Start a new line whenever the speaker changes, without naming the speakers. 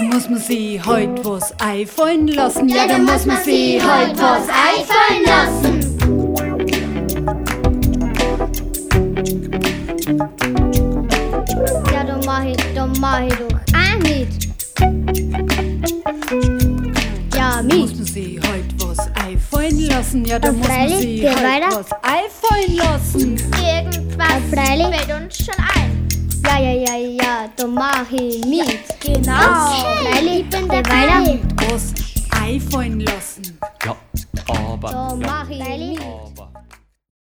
da muss man sich heute was einfallen lassen.
Ja, da muss man sich heute was einfallen lassen.
Ja, da mach ich doch auch mit. Ja,
Da
mit.
muss man sich heute was einfallen lassen. Ja, da
Und
muss man
freilich,
sich
geh
heute
weiter.
was einfallen lassen.
Irgendwas
freilich.
fällt uns schon ein.
Ja, da mach ich mit.
Genau.
Freilich,
Ich bin
geh
dabei.
weiter.
Was einfallen lassen.
Ja, aber.
Da
ja,
mach ich mit.
aber.